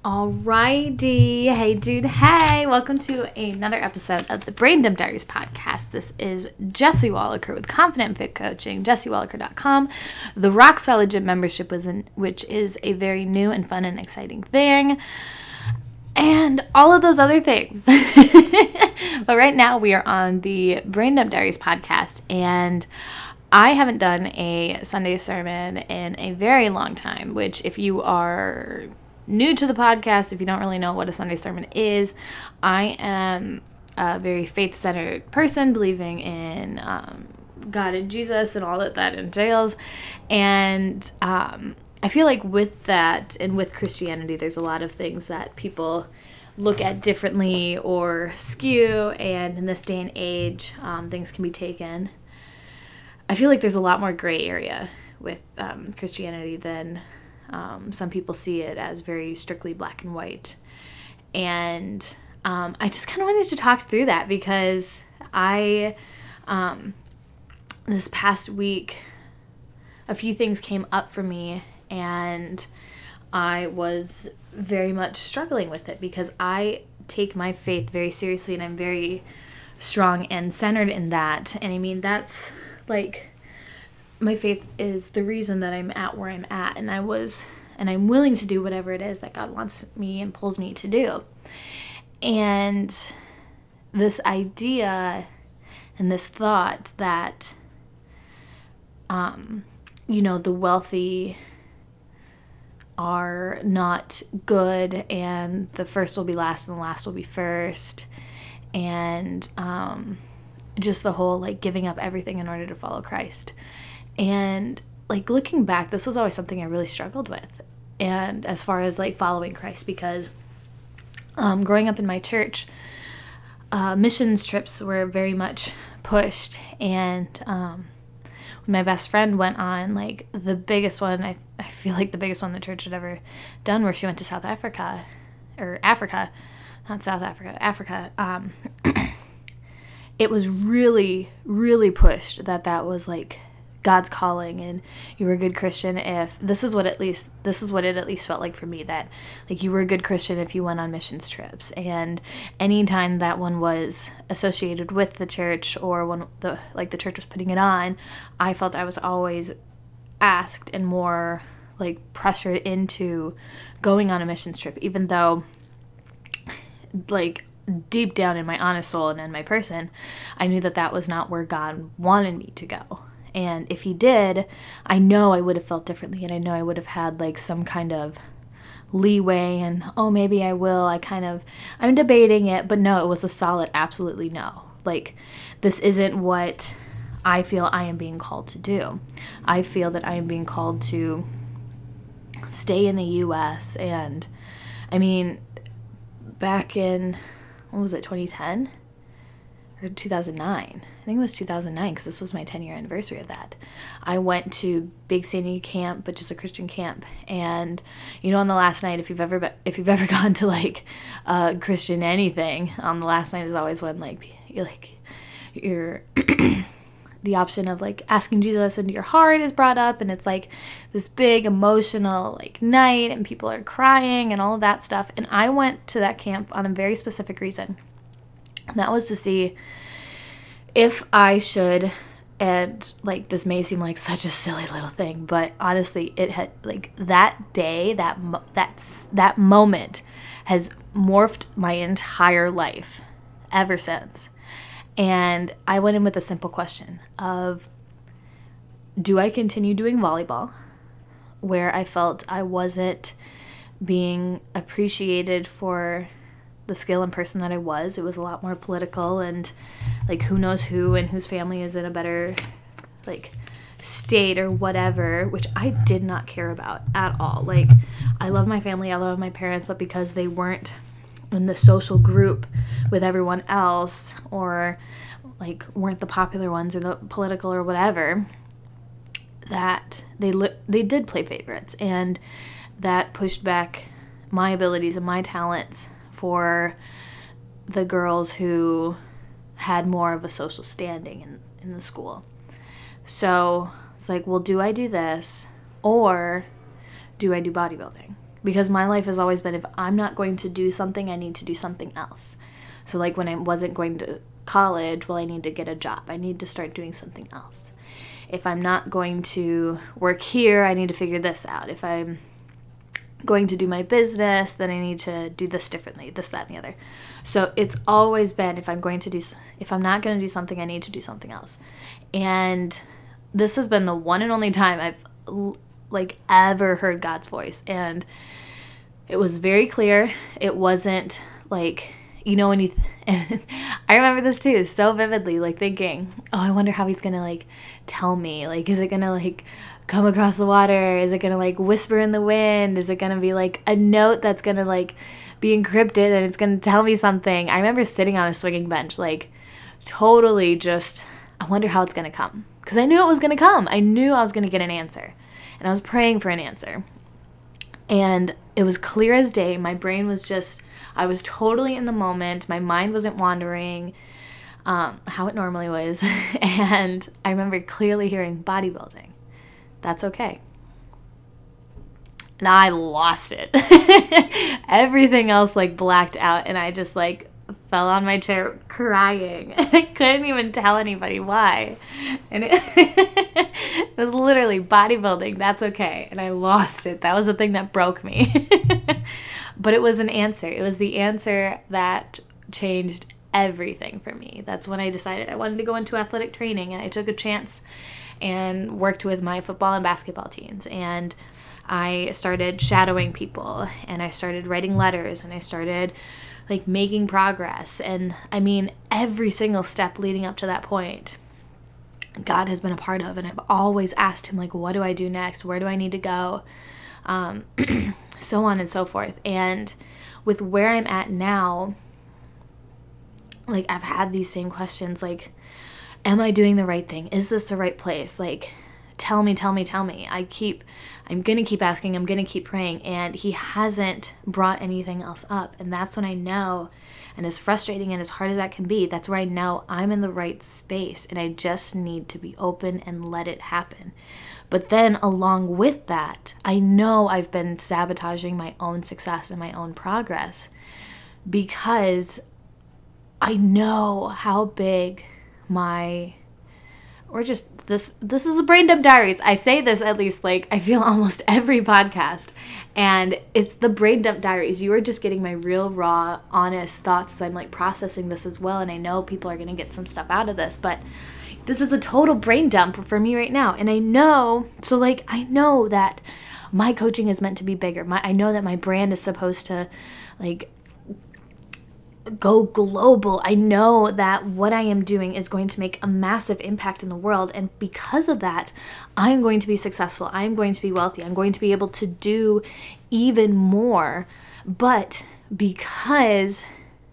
Alrighty. Hey, dude. Hey. Welcome to another episode of the Brain Dump Diaries podcast. This is Jessie Wallaker with Confident and Fit Coaching, JessieWallaker.com, the Rock Solid Gym membership, which is a very new and fun and exciting thing, and all of those other things. But right now we are on the Brain Dump Diaries podcast, and I haven't done a Sunday sermon in a very long time, which if you are new to the podcast, if you don't really know what a Sunday sermon is, I am a very faith-centered person, believing in God and Jesus and all that entails. And I feel like with that and with Christianity, there's a lot of things that people look at differently or skew, and in this day and age, things can be taken. I feel like there's a lot more gray area with Christianity than some people see it as very strictly black and white. And I just kind of wanted to talk through that because this past week, a few things came up for me, and I was very much struggling with it because I take my faith very seriously, and I'm very strong and centered in that. And I mean, that's like, my faith is the reason that I'm at where I'm at, and I'm willing to do whatever it is that God wants me and pulls me to do. And this idea and this thought that, the wealthy are not good, and the first will be last and the last will be first, and just the whole like giving up everything in order to follow Christ. And like looking back, this was always something I really struggled with, and as far as like following Christ, because growing up in my church, missions trips were very much pushed, and when my best friend went on like the biggest one, I feel like the biggest one the church had ever done, where she went to South Africa, or Africa, not South Africa, Africa. It was really, really pushed that was like God's calling, and you were a good Christian if this is what it at least felt like for me, that like you were a good Christian if you went on missions trips. And anytime that one was associated with the church, or when the church was putting it on, I felt I was always asked and more like pressured into going on a missions trip, even though like deep down in my honest soul and in my person, I knew that was not where God wanted me to go. And if he did, I know I would have felt differently, and I know I would have had like some kind of leeway, and maybe I will. I'm debating it, but no, it was a solid absolutely no. Like, this isn't what I feel I am being called to do. I feel that I am being called to stay in the U.S. And I mean, back in, what was it, 2010? Or 2009. I think it was 2009, because this was my 10-year anniversary of that. I went to Big Sandy Camp, which is a Christian camp, and on the last night, if you've ever gone to like Christian anything, the last night is always when you're the option of like asking Jesus into your heart is brought up, and it's like this big emotional like night, and people are crying and all of that stuff. And I went to that camp on a very specific reason. And that was to see if I should, and like this may seem like such a silly little thing, but honestly, it had like that day, that moment has morphed my entire life ever since. And I went in with a simple question of, do I continue doing volleyball, where I felt I wasn't being appreciated for the skill and person that I was? It was a lot more political, and like who knows who and whose family is in a better like state or whatever, which I did not care about at all. Like, I love my family, I love my parents, but because they weren't in the social group with everyone else, or like weren't the popular ones or the political or whatever, that they did play favorites, and that pushed back my abilities and my talents for the girls who had more of a social standing in the school. So it's like, well, do I do this, or do I do bodybuilding? because my life has always been, if I'm not going to do something, I need to do something else. So like when I wasn't going to college, well, I need to get a job. I need to start doing something else. If I'm not going to work here, I need to figure this out. If I'm going to do my business, then I need to do this differently, this, that, and the other. So it's always been, if I'm not going to do something, I need to do something else. And this has been the one and only time I've like ever heard God's voice. And it was very clear. It wasn't like, when you, and I remember this too, so vividly, like thinking, oh, I wonder how he's going to like tell me, like, is it going to like come across the water? Is it going to like whisper in the wind? Is it going to be like a note that's going to like be encrypted and it's going to tell me something? I remember sitting on a swinging bench, like totally just, I wonder how it's going to come. Because I knew it was going to come. I knew I was going to get an answer. And I was praying for an answer. And it was clear as day. My brain was just, I was totally in the moment. My mind wasn't wandering, how it normally was. And I remember clearly hearing bodybuilding. That's okay. And I lost it. Everything else like blacked out, and I just like fell on my chair crying. And I couldn't even tell anybody why. And it was literally bodybuilding. That's okay. And I lost it. That was the thing that broke me. But it was an answer. It was the answer that changed everything for me. That's when I decided I wanted to go into athletic training, and I took a chance and worked with my football and basketball teams. And I started shadowing people, and I started writing letters, and I started like making progress. And I mean, every single step leading up to that point, God has been a part of. And I've always asked him, like, what do I do next? Where do I need to go? So on and so forth. And with where I'm at now, like, I've had these same questions, like, am I doing the right thing? Is this the right place? Like, tell me. I'm going to keep asking. I'm going to keep praying. And he hasn't brought anything else up. And that's when I know, and as frustrating and as hard as that can be, that's where I know I'm in the right space. And I just need to be open and let it happen. But then along with that, I know I've been sabotaging my own success and my own progress, because I know how big this is a Brain Dump Diaries. I say this at least like I feel almost every podcast, and it's the Brain Dump Diaries. You are just getting my real, raw, honest thoughts as I'm like processing this as well. And I know people are going to get some stuff out of this, but this is a total brain dump for me right now. And I know that my coaching is meant to be bigger. I know that my brand is supposed to like go global. I know that what I am doing is going to make a massive impact in the world. And because of that, I'm going to be successful. I'm going to be wealthy. I'm going to be able to do even more. But because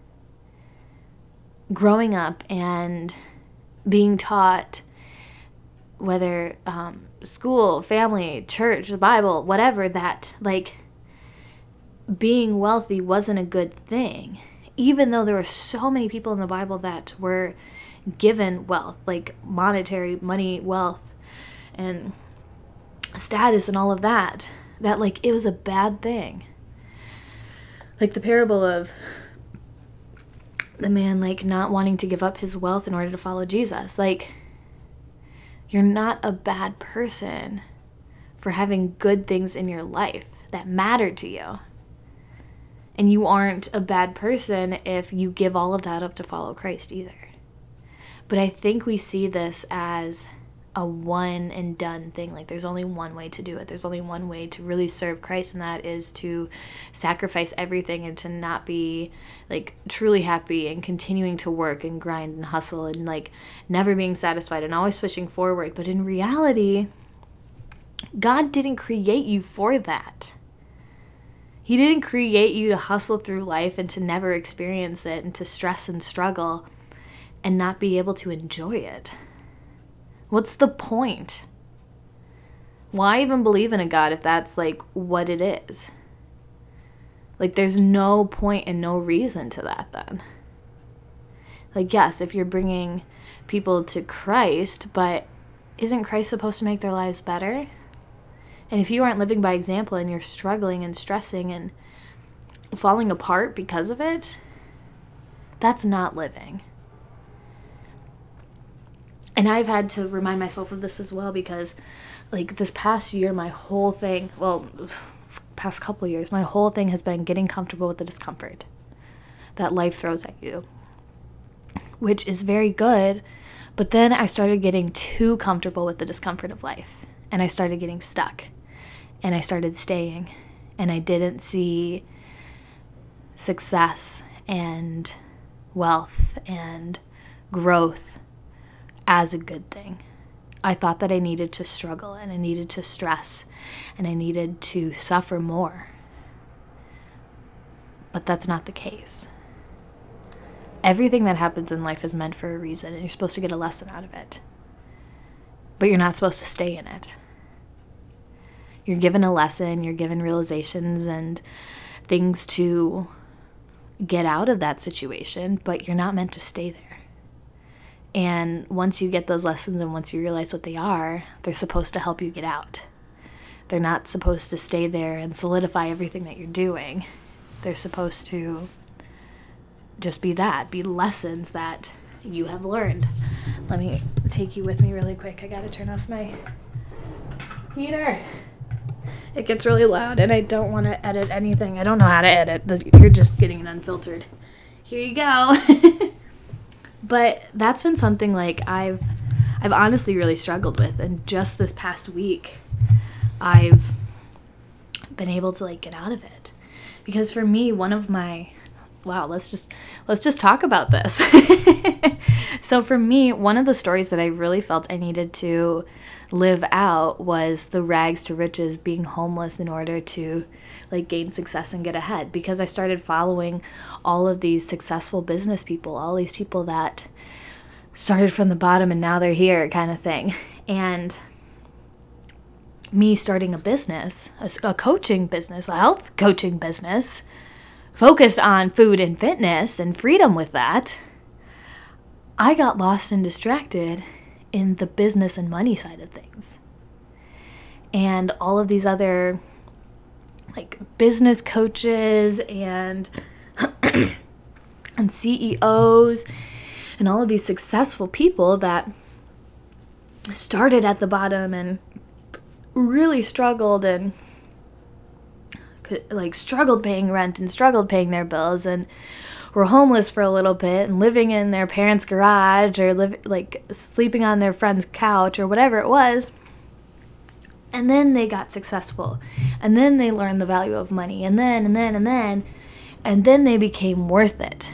growing up and being taught, whether school, family, church, the Bible, whatever, that like being wealthy wasn't a good thing, even though there were so many people in the Bible that were given wealth, like monetary, money, wealth, and status and all of that, that like it was a bad thing. Like the parable of the man like not wanting to give up his wealth in order to follow Jesus. Like, you're not a bad person for having good things in your life that matter to you. And you aren't a bad person if you give all of that up to follow Christ either. But I think we see this as a one and done thing. Like, there's only one way to do it. There's only one way to really serve Christ, and that is to sacrifice everything and to not be like truly happy and continuing to work and grind and hustle and like never being satisfied and always pushing forward. But in reality, God didn't create you for that. He didn't create you to hustle through life and to never experience it and to stress and struggle and not be able to enjoy it. What's the point? Why even believe in a God if that's like what it is? Like, there's no point and no reason to that then. Like, yes, if you're bringing people to Christ, but isn't Christ supposed to make their lives better? And if you aren't living by example and you're struggling and stressing and falling apart because of it, that's not living. And I've had to remind myself of this as well, because like this past year, my whole thing, past couple of years, my whole thing has been getting comfortable with the discomfort that life throws at you, which is very good. But then I started getting too comfortable with the discomfort of life, and I started getting stuck, and I started staying, and I didn't see success and wealth and growth as a good thing. I thought that I needed to struggle, and I needed to stress, and I needed to suffer more. But that's not the case. Everything that happens in life is meant for a reason, and you're supposed to get a lesson out of it. But you're not supposed to stay in it. You're given a lesson, you're given realizations and things to get out of that situation, but you're not meant to stay there. And once you get those lessons and once you realize what they are, they're supposed to help you get out. They're not supposed to stay there and solidify everything that you're doing. They're supposed to just be lessons that you have learned. Let me take you with me really quick. I gotta turn off my heater. It gets really loud and I don't want to edit anything. I don't know how to edit. You're just getting it unfiltered. Here you go. But that's been something like I've honestly really struggled with, and just this past week I've been able to like get out of it. Because for me, one of my let's just talk about this. So for me, one of the stories that I really felt I needed to live out was the rags to riches, being homeless in order to like gain success and get ahead. Because I started following all of these successful business people, all these people that started from the bottom and now they're here kind of thing. And me starting a business, a coaching business, a health coaching business, focused on food and fitness and freedom with that, I got lost and distracted in the business and money side of things. And all of these other like business coaches and and CEOs and all of these successful people that started at the bottom and really struggled and like struggled paying rent and struggled paying their bills and were homeless for a little bit and living in their parents' garage or sleeping on their friend's couch or whatever it was. And then they got successful. And then they learned the value of money. And then they became worth it.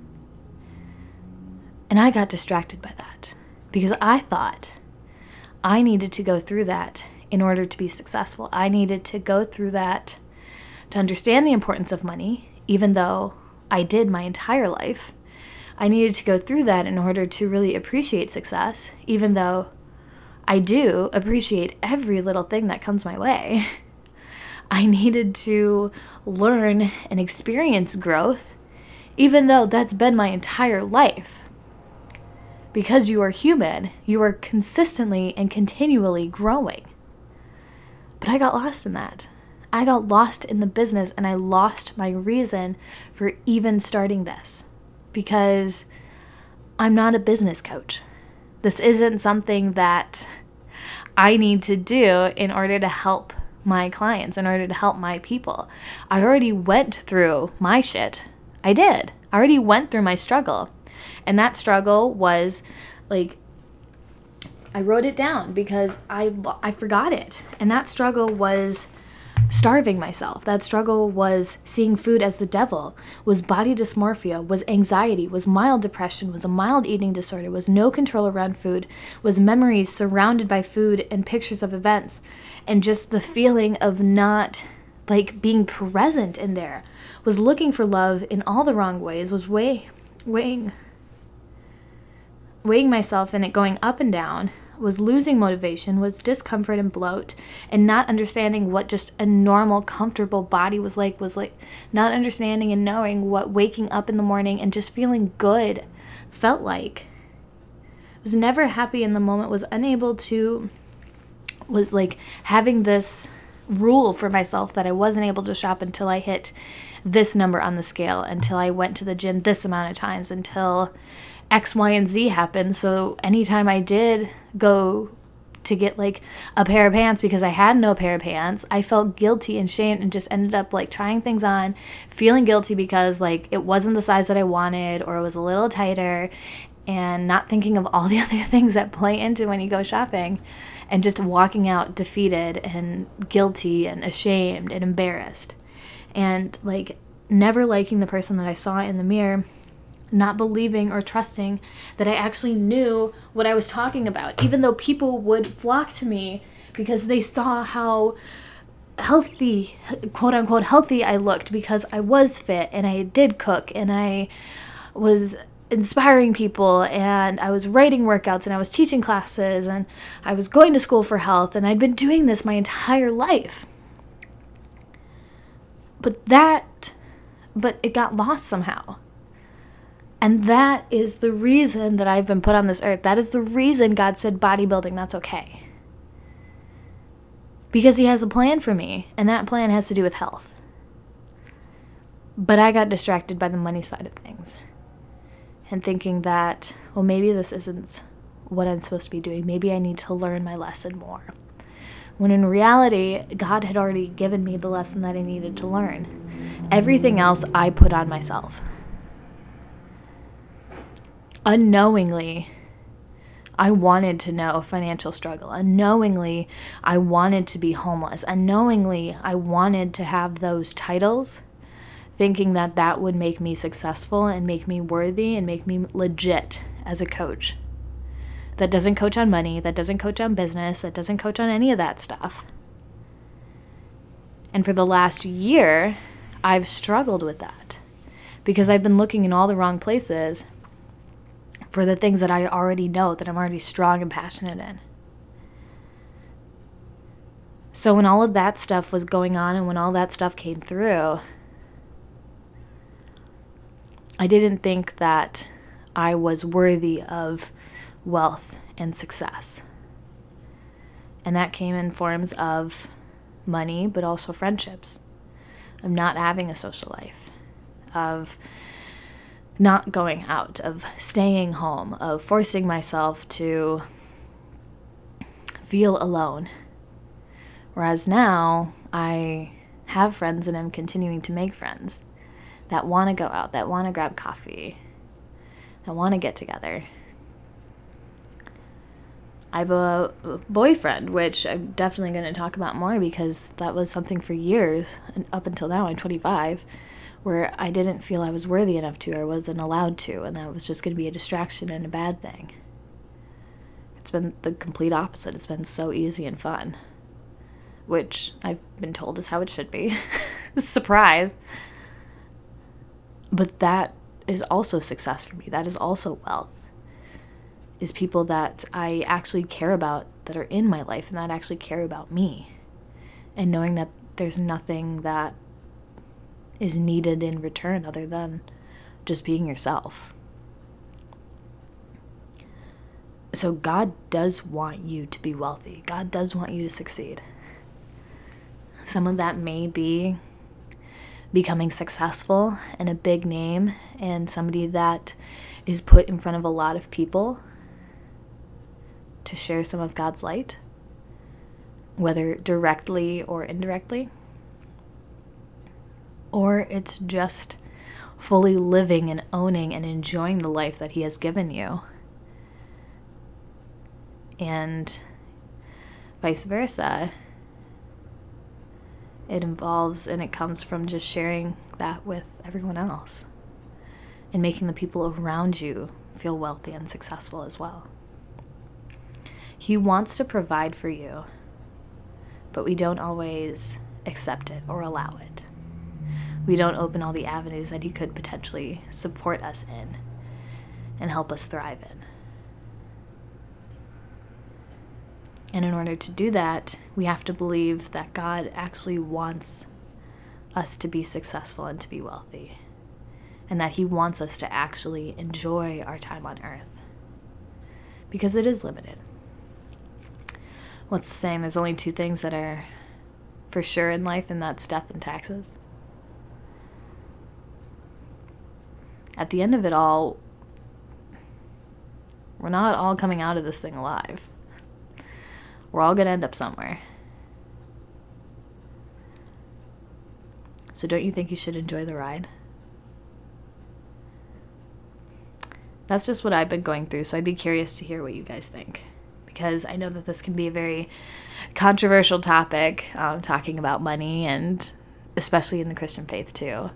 And I got distracted by that because I thought I needed to go through that in order to be successful. I needed to go through that to understand the importance of money, even though I did my entire life. I needed to go through that in order to really appreciate success, even though I do appreciate every little thing that comes my way. I needed to learn and experience growth, even though that's been my entire life. Because you are human, you are consistently and continually growing. But I got lost in that. I got lost in the business and I lost my reason for even starting this because I'm not a business coach. This isn't something that I need to do in order to help my clients, in order to help my people. I already went through my shit. I did. I already went through my struggle. And that struggle was like, I wrote it down because I forgot it. And that struggle was starving myself. That struggle was seeing food as the devil, was body dysmorphia, was anxiety, was mild depression, was a mild eating disorder, was no control around food, was memories surrounded by food and pictures of events, and just the feeling of not like being present in there, was looking for love in all the wrong ways, was weighing myself in it, going up and down, was losing motivation, was discomfort and bloat, and not understanding what just a normal, comfortable body was like not understanding and knowing what waking up in the morning and just feeling good felt like. Was never happy in the moment, was like having this rule for myself that I wasn't able to shop until I hit this number on the scale, until I went to the gym this amount of times, until X, Y, and Z happened. So anytime I did go to get like a pair of pants because I had no pair of pants, I felt guilty and shamed and just ended up like trying things on, feeling guilty because like it wasn't the size that I wanted or it was a little tighter, and not thinking of all the other things that play into when you go shopping, and just walking out defeated and guilty and ashamed and embarrassed, and like never liking the person that I saw in the mirror, not believing or trusting that I actually knew what I was talking about, even though people would flock to me because they saw how healthy, quote unquote healthy, I looked because I was fit and I did cook and I was inspiring people and I was writing workouts and I was teaching classes and I was going to school for health and I'd been doing this my entire life. But it got lost somehow. And that is the reason that I've been put on this earth. That is the reason God said bodybuilding, that's okay. Because he has a plan for me, and that plan has to do with health. But I got distracted by the money side of things. And thinking that, well, maybe this isn't what I'm supposed to be doing. Maybe I need to learn my lesson more. When in reality, God had already given me the lesson that I needed to learn. Everything else I put on myself. Unknowingly, I wanted to know financial struggle. Unknowingly, I wanted to be homeless. Unknowingly, I wanted to have those titles, thinking that that would make me successful and make me worthy and make me legit as a coach. That doesn't coach on money, that doesn't coach on business, that doesn't coach on any of that stuff. And for the last year, I've struggled with that because I've been looking in all the wrong places for the things that I already know, that I'm already strong and passionate in. So when all of that stuff was going on and when all that stuff came through, I didn't think that I was worthy of wealth and success. And that came in forms of money, but also friendships, of not having a social life, of not going out, of staying home, of forcing myself to feel alone. Whereas now I have friends and I'm continuing to make friends that want to go out, that want to grab coffee, that want to get together. I have a boyfriend, which I'm definitely going to talk about more because that was something for years, and up until now, I'm 25, where I didn't feel I was worthy enough to or wasn't allowed to, and that was just going to be a distraction and a bad thing. It's been the complete opposite. It's been so easy and fun, which I've been told is how it should be. Surprise. But that is also success for me. That is also wealth. Is people that I actually care about that are in my life and that actually care about me. And knowing that there's nothing that is needed in return other than just being yourself. So God does want you to be wealthy. God does want you to succeed. Some of that may be becoming successful and a big name and somebody that is put in front of a lot of people to share some of God's light, whether directly or indirectly. Or it's just fully living and owning and enjoying the life that He has given you. And vice versa. It involves and it comes from just sharing that with everyone else and making the people around you feel wealthy and successful as well. He wants to provide for you, but we don't always accept it or allow it. We don't open all the avenues that He could potentially support us in and help us thrive in. And in order to do that, we have to believe that God actually wants us to be successful and to be wealthy, and that He wants us to actually enjoy our time on earth, because it is limited. What's the saying? There's only two things that are for sure in life, and that's death and taxes. At the end of it all, we're not all coming out of this thing alive. We're all going to end up somewhere. So don't you think you should enjoy the ride? That's just what I've been going through, so I'd be curious to hear what you guys think. Because I know that this can be a very controversial topic, talking about money, and especially in the Christian faith too.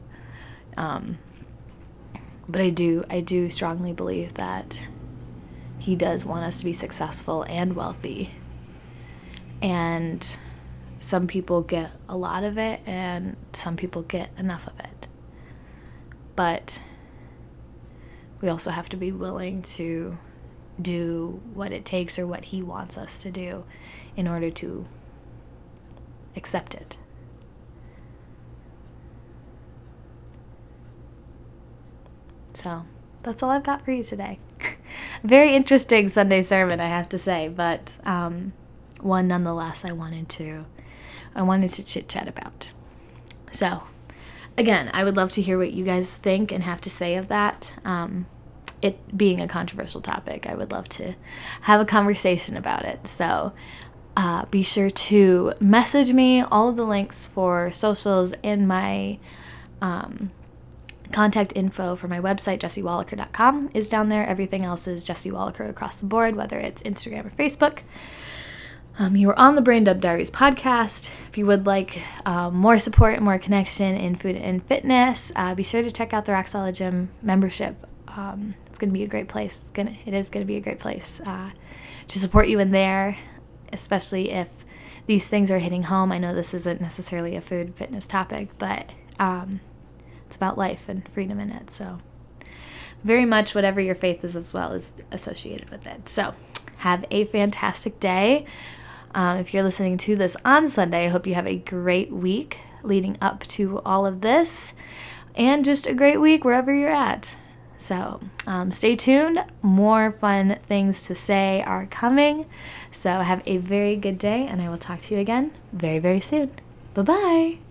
But I do strongly believe that He does want us to be successful and wealthy. And some people get a lot of it, and some people get enough of it. But we also have to be willing to do what it takes, or what He wants us to do, in order to accept it. So that's all I've got for you today. Very interesting Sunday sermon, I have to say, but one nonetheless I wanted to chit chat about. So again, I would love to hear what you guys think and have to say of that. It being a controversial topic, I would love to have a conversation about it. So be sure to message me. All of the links for socials and my contact info for my website, jessiewallaker.com, is down there. Everything else is Jessie Wallaker across the board, whether it's Instagram or Facebook. You are on the Brain Dump Diaries podcast. If you would like more support and more connection in food and fitness, be sure to check out the Rock Solid Gym membership. It's going to be a great place. It is going to be a great place to support you in there, especially if these things are hitting home. I know this isn't necessarily a food fitness topic, but it's about life and freedom in it. So very much whatever your faith is as well is associated with it. So have a fantastic day. If you're listening to this on Sunday, I hope you have a great week leading up to all of this, and just a great week wherever you're at. So stay tuned. More fun things to say are coming. So have a very good day, and I will talk to you again very, very soon. Bye-bye.